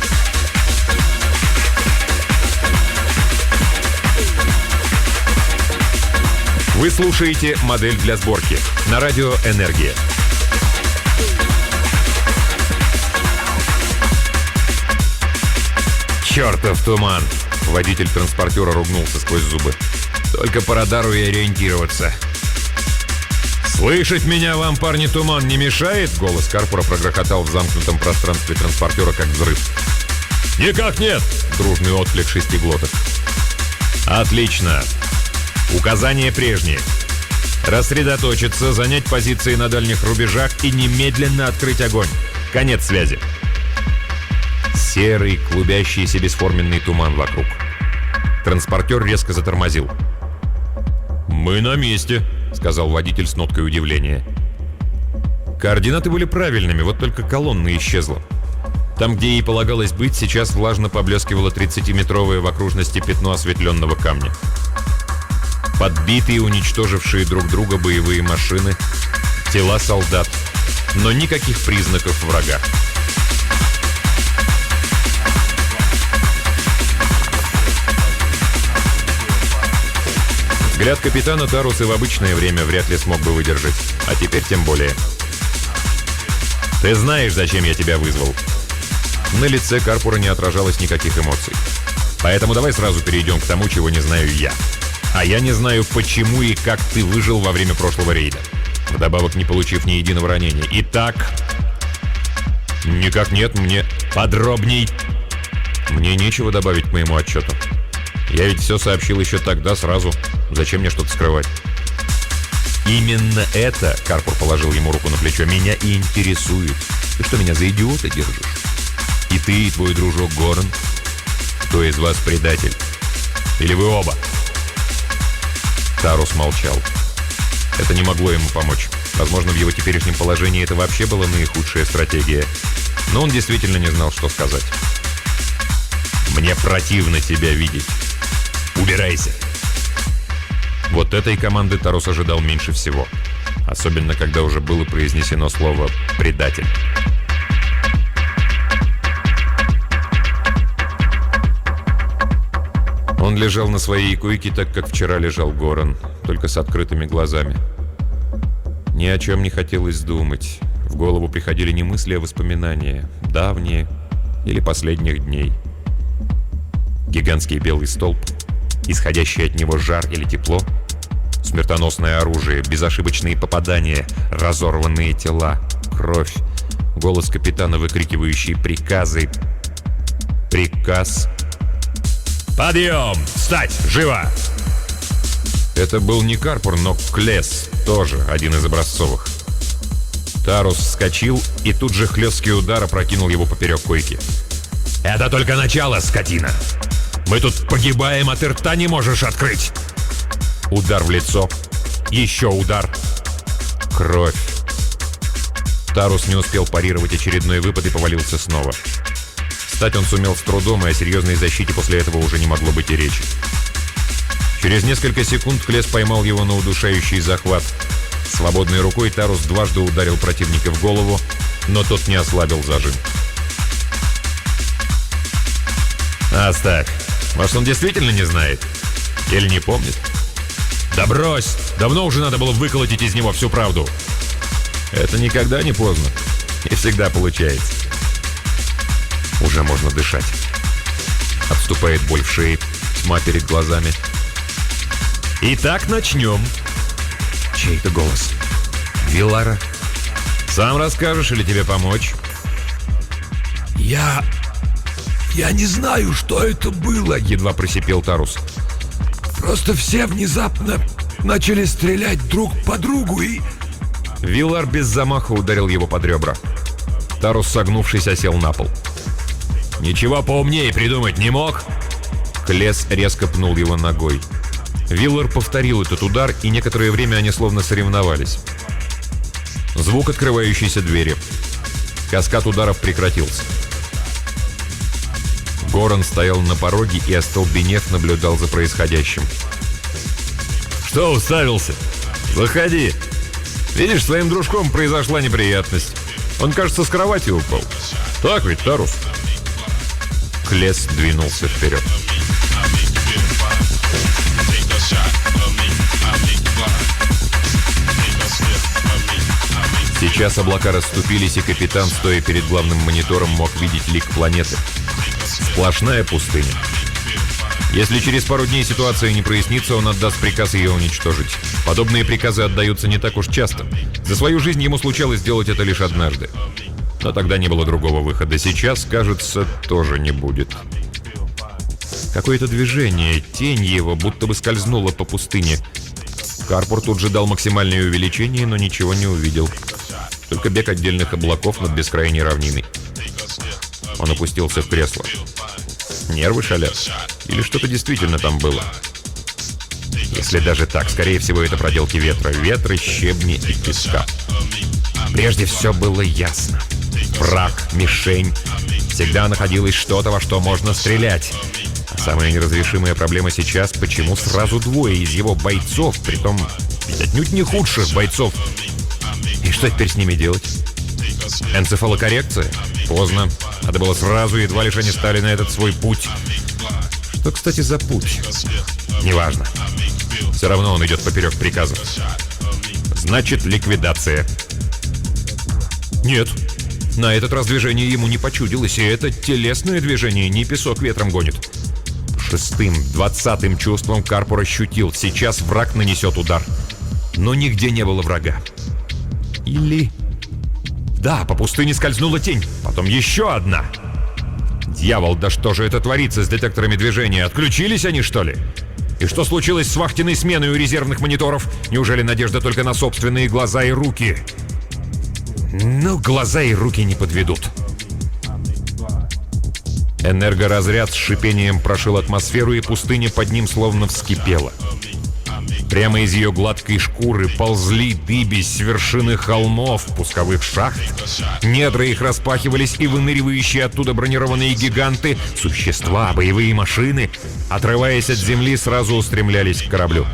Вы слушаете «Модель для сборки» на радио «Энергия». «Чертов туман!» Водитель транспортера ругнулся сквозь зубы. «Только по радару и ориентироваться». «Слышать меня вам, парни, туман не мешает?» Голос Карпура прогрохотал в замкнутом пространстве транспортера, как взрыв. «Никак нет!» Дружный отклик шестиглоток. «Отлично! Указания прежние. Рассредоточиться, занять позиции на дальних рубежах и немедленно открыть огонь. Конец связи». Серый, клубящийся бесформенный туман вокруг. Транспортер резко затормозил. «Мы на месте», — сказал водитель с ноткой удивления. Координаты были правильными, вот только колонна исчезла. Там, где ей полагалось быть, сейчас влажно поблескивало 30-метровое в окружности пятно осветленного камня. Подбитые, уничтожившие друг друга боевые машины, тела солдат, но никаких признаков врага. Взгляд капитана Тарус и в обычное время вряд ли смог бы выдержать, а теперь тем более. «Ты знаешь, зачем я тебя вызвал?» На лице Карпура не отражалось никаких эмоций. «Поэтому давай сразу перейдем к тому, чего не знаю я. А я не знаю, почему и как ты выжил во время прошлого рейда, вдобавок не получив ни единого ранения. Итак...» «Никак нет, мне подробней». «Мне нечего добавить к моему отчету. Я ведь все сообщил еще тогда сразу. Зачем мне что-то скрывать?» «Именно это, — Карпур положил ему руку на плечо, — меня и интересует. Ты что, меня за идиота держишь? И ты, и твой дружок Горан? Кто из вас предатель? Или вы оба?» Тарус молчал. Это не могло ему помочь. Возможно, в его теперешнем положении это вообще была наихудшая стратегия. Но он действительно не знал, что сказать. «Мне противно тебя видеть. Убирайся!» Вот этой команды Тарус ожидал меньше всего. Особенно, когда уже было произнесено слово «предатель». Он лежал на своей койке, так как вчера лежал Горан, только с открытыми глазами. Ни о чем не хотелось думать. В голову приходили не мысли, а воспоминания, давние или последних дней. Гигантский белый столб, исходящий от него жар или тепло, смертоносное оружие, безошибочные попадания, разорванные тела, кровь, голос капитана, выкрикивающий приказы. Приказ: «Подъем! Встать! Живо!» Это был не Карпур, но Клес, тоже один из образцовых. Тарус вскочил, и тут же хлесткий удар опрокинул его поперек койки. «Это только начало, скотина! Мы тут погибаем, а ты рта не можешь открыть!» Удар в лицо. Еще удар. Кровь. Тарус не успел парировать очередной выпад и повалился снова. Встать он сумел с трудом, и о серьезной защите после этого уже не могло быть и речи. Через несколько секунд Клес поймал его на удушающий захват. Свободной рукой Тарус дважды ударил противника в голову, но тот не ослабил зажим. «Оставь. Может, он действительно не знает? Или не помнит?» «Да брось! Давно уже надо было выколотить из него всю правду!» «Это никогда не поздно. И всегда получается». Уже можно дышать. Отступает боль в шее, тьма перед глазами. «Итак, начнем». Чей-то голос. «Виллара? Сам расскажешь или тебе помочь?» Я не знаю, что это было», — едва просипел Тарус. «Просто все внезапно начали стрелять друг по другу и...» Виллар без замаха ударил его под ребра. Тарус, согнувшись, осел на пол. «Ничего поумнее придумать не мог?» Клес резко пнул его ногой. Виллар повторил этот удар, и некоторое время они словно соревновались. Звук открывающейся двери. Каскад ударов прекратился. Горан стоял на пороге и, остолбенев, наблюдал за происходящим. «Что уставился? Заходи. Видишь, с твоим дружком произошла неприятность. Он, кажется, с кровати упал. Так ведь, Тарус?» Клес двинулся вперед. Сейчас облака расступились, и капитан, стоя перед главным монитором, мог видеть лик планеты. Сплошная пустыня. Если через пару дней ситуация не прояснится, он отдаст приказ ее уничтожить. Подобные приказы отдаются не так уж часто. За свою жизнь ему случалось сделать это лишь однажды. Но тогда не было другого выхода. Сейчас, кажется, тоже не будет. Какое-то движение, тень его будто бы скользнула по пустыне. Карпур тут же дал максимальное увеличение, но ничего не увидел. Только бег отдельных облаков над бескрайней равниной. Он опустился в кресло. Нервы шалят? Или что-то действительно там было? Если даже так, скорее всего, это проделки ветра. Ветра, щебни и песка. Прежде все было ясно. Враг, мишень. Всегда находилось что-то, во что можно стрелять. А самая неразрешимая проблема сейчас, почему сразу двое из его бойцов, притом ведь отнюдь не худших бойцов. И что теперь с ними делать? Энцефалокоррекция? Поздно. Надо было сразу, едва лишь они стали на этот свой путь. Что, кстати, за путь? Неважно. Все равно он идет поперек приказов. Значит, ликвидация. Нет. На этот раз движение ему не почудилось, и это телесное движение, не песок ветром гонит. Шестым, 20-м чувством Карпур ощутил: сейчас враг нанесет удар. Но нигде не было врага. Или... Да, по пустыне скользнула тень, потом еще одна. Дьявол, да что же это творится с детекторами движения? Отключились они, что ли? И что случилось с вахтенной сменой у резервных мониторов? Неужели надежда только на собственные глаза и руки? Ну, глаза и руки не подведут. Энергоразряд с шипением прошил атмосферу, и пустыня под ним словно вскипела. Прямо из ее гладкой шкуры ползли, дыбясь с вершины холмов, пусковых шахт. Недра их распахивались, и выныривающие оттуда бронированные гиганты, существа, боевые машины, отрываясь от земли, сразу устремлялись к кораблю.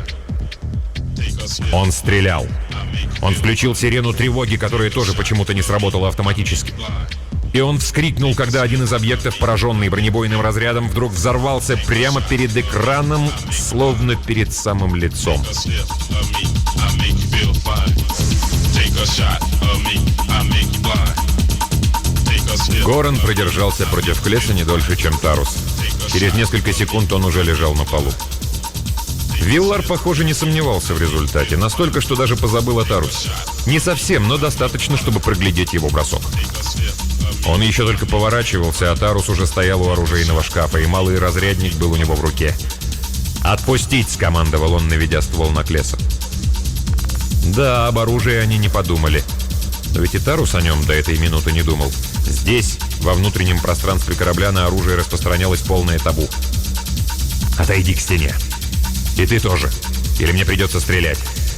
Он стрелял. Он включил сирену тревоги, которая тоже почему-то не сработала автоматически. И он вскрикнул, когда один из объектов, пораженный бронебойным разрядом, вдруг взорвался прямо перед экраном, словно перед самым лицом. Горан продержался против Клесса не дольше, чем Тарус. Через несколько секунд он уже лежал на полу. Виллар, похоже, не сомневался в результате, настолько, что даже позабыл о Тарусе. Не совсем, но достаточно, чтобы проглядеть его бросок. Он еще только поворачивался, а Тарус уже стоял у оружейного шкафа, и малый разрядник был у него в руке. «Отпустить!» — скомандовал он, наведя ствол на Клесса. Да, об оружии они не подумали. Но ведь и Тарус о нем до этой минуты не думал. Здесь, во внутреннем пространстве корабля, на оружие распространялось полное табу. «Отойди к стене. И ты тоже. Или мне придется стрелять».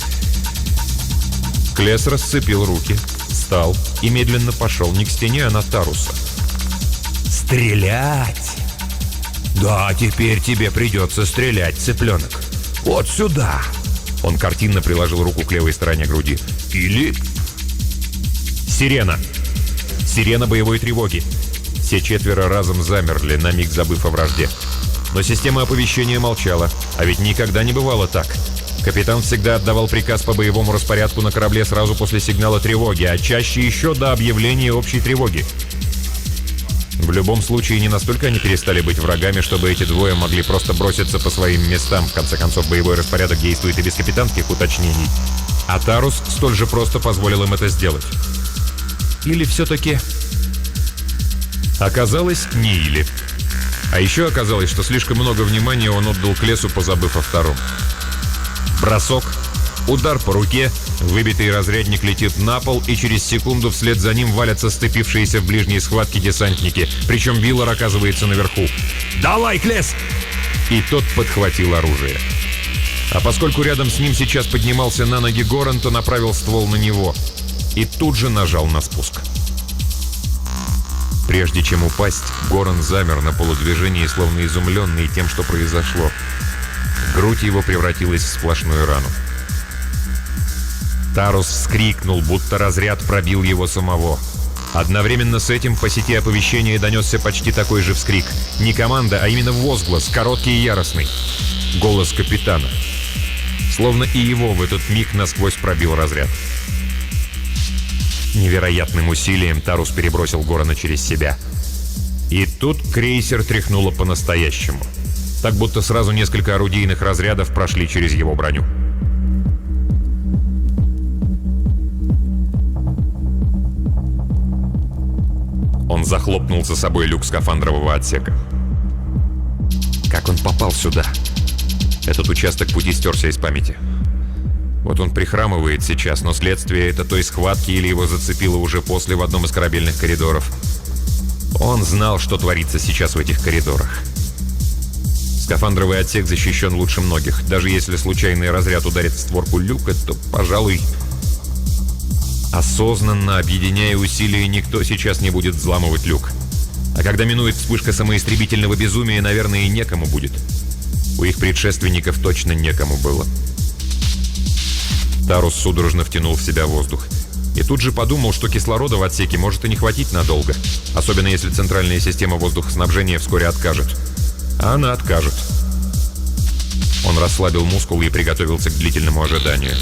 Клесс расцепил руки, встал и медленно пошел не к стене, а на Таруса. «Стрелять? Да, теперь тебе придется стрелять, цыпленок. Вот сюда!» Он картинно приложил руку к левой стороне груди. «Или...» «Сирена! Сирена боевой тревоги!» Все четверо разом замерли, на миг забыв о вражде. Но система оповещения молчала, а ведь никогда не бывало так. Капитан всегда отдавал приказ по боевому распорядку на корабле сразу после сигнала тревоги, а чаще еще до объявления общей тревоги. В любом случае, не настолько они перестали быть врагами, чтобы эти двое могли просто броситься по своим местам. В конце концов, боевой распорядок действует и без капитанских уточнений. А Тарус столь же просто позволил им это сделать. Или все-таки... Оказалось, не или. А еще оказалось, что слишком много внимания он отдал Клессу, позабыв о втором. Бросок, удар по руке, выбитый разрядник летит на пол, и через секунду вслед за ним валятся сцепившиеся в ближней схватке десантники. Причем Виллар оказывается наверху. «Давай, Клесс!» И тот подхватил оружие. А поскольку рядом с ним сейчас поднимался на ноги Горан, то направил ствол на него. И тут же нажал на спуск. Прежде чем упасть, Горан замер на полудвижении, словно изумленный тем, что произошло. Грудь его превратилась в сплошную рану. Тарус вскрикнул, будто разряд пробил его самого. Одновременно с этим по сети оповещения донесся почти такой же вскрик. Не команда, а именно возглас, короткий и яростный. Голос капитана. Словно и его в этот миг насквозь пробил разряд. Невероятным усилием Тарус перебросил Горана через себя. И тут крейсер тряхнуло по-настоящему. Так будто сразу несколько орудийных разрядов прошли через его броню. Он захлопнул за собой люк скафандрового отсека. Как он попал сюда? Этот участок пути стерся из памяти. Вот он прихрамывает сейчас, но следствие это той схватки или его зацепило уже после в одном из корабельных коридоров. Он знал, что творится сейчас в этих коридорах. Скафандровый отсек защищен лучше многих. Даже если случайный разряд ударит в створку люка, то, пожалуй, осознанно объединяя усилия, никто сейчас не будет взламывать люк. А когда минует вспышка самоистребительного безумия, наверное, и некому будет. У их предшественников точно некому было. Тарус судорожно втянул в себя воздух. И тут же подумал, что кислорода в отсеке может и не хватить надолго. Особенно если центральная система воздухоснабжения вскоре откажет. А она откажет. Он расслабил мускулы и приготовился к длительному ожиданию.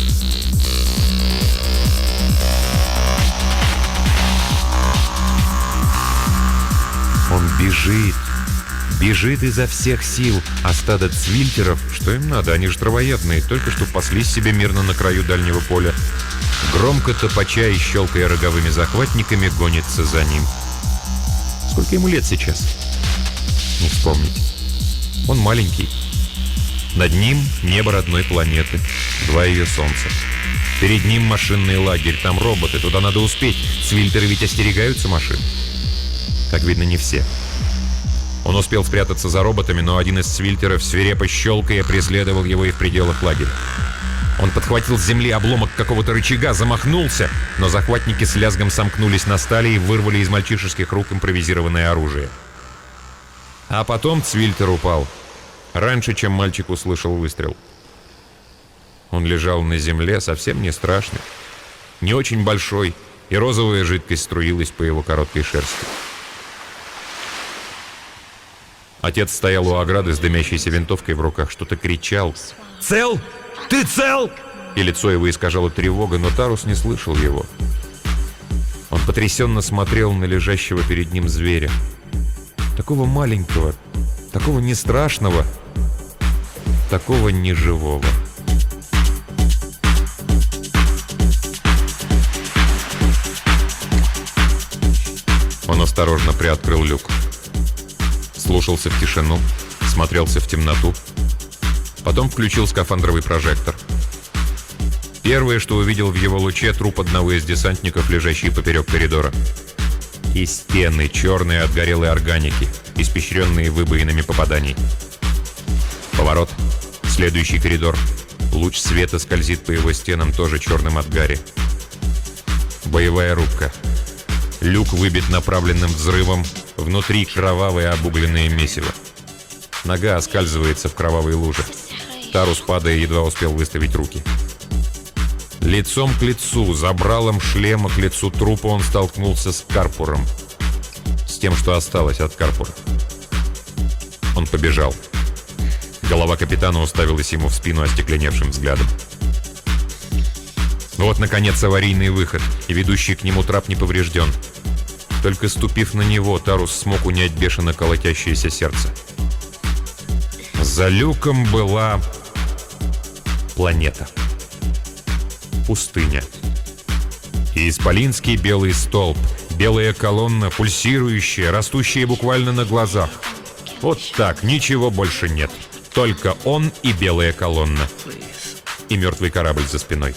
Он бежит. Бежит изо всех сил. А стадо цвильтеров, что им надо? Они же травоядные, только что паслись себе мирно на краю дальнего поля. Громко топача и щелкая роговыми захватниками, гонится за ним. Сколько ему лет сейчас? Не вспомнить. Он маленький. Над ним небо родной планеты, 2 ее солнца. Перед ним машинный лагерь, там роботы, туда надо успеть. Цвильтеры ведь остерегаются машин. Как видно, не все. Он успел спрятаться за роботами, но один из свильтеров свирепо щелкая преследовал его и в пределах лагеря. Он подхватил с земли обломок какого-то рычага, замахнулся, но захватники с лязгом сомкнулись на стали и вырвали из мальчишеских рук импровизированное оружие. А потом Цвильтер упал, раньше, чем мальчик услышал выстрел. Он лежал на земле, совсем не страшный, не очень большой, и розовая жидкость струилась по его короткой шерсти. Отец стоял у ограды с дымящейся винтовкой в руках, что-то кричал. «Цел? Ты цел?» И лицо его искажало тревога, но Тарус не слышал его. Он потрясенно смотрел на лежащего перед ним зверя. Такого маленького, такого не страшного, такого неживого. Он осторожно приоткрыл люк. Слушался в тишину, смотрелся в темноту. Потом включил скафандровый прожектор. Первое, что увидел в его луче, труп одного из десантников, лежащий поперек коридора. И стены, черные от горелой органики, испещренные выбоинами попаданий. Поворот, следующий коридор. Луч света скользит по его стенам, тоже черным от гари. Боевая рубка. Люк выбит направленным взрывом, внутри кровавое обугленное месиво. Нога оскальзывается в кровавой луже. Тарус, падая, едва успел выставить руки. Лицом к лицу, забралом шлема к лицу трупа он столкнулся с Карпуром. С тем, что осталось от Карпура. Он побежал. Голова капитана уставилась ему в спину остекленевшим взглядом. Вот, наконец, аварийный выход, и ведущий к нему трап не поврежден. Только ступив на него, Тарус смог унять бешено колотящееся сердце. За люком была планета. Пустыня. И исполинский белый столб, белая колонна, пульсирующая, растущая буквально на глазах. Вот так, ничего больше нет. Только он и белая колонна. И мертвый корабль за спиной.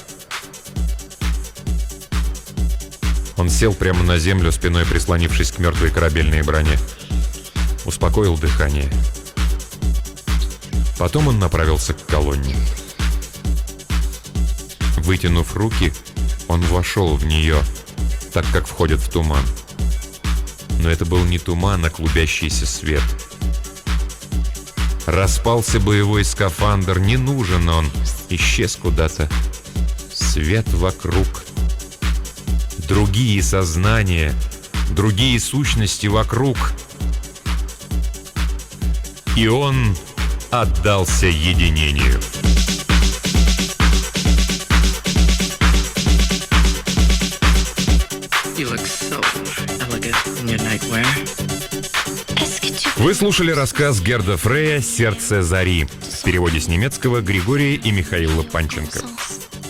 Он сел прямо на землю, спиной прислонившись к мертвой корабельной броне. Успокоил дыхание. Потом он направился к колонне. Вытянув руки, он вошел в нее, так как входят в туман. Но это был не туман, а клубящийся свет. Распался боевой скафандр, не нужен он, исчез куда-то. Свет вокруг. Другие сознания, другие сущности вокруг. И он отдался единению. Вы слушали рассказ Герда Фрея «Сердце зари» в переводе с немецкого Григория и Михаила Панченко.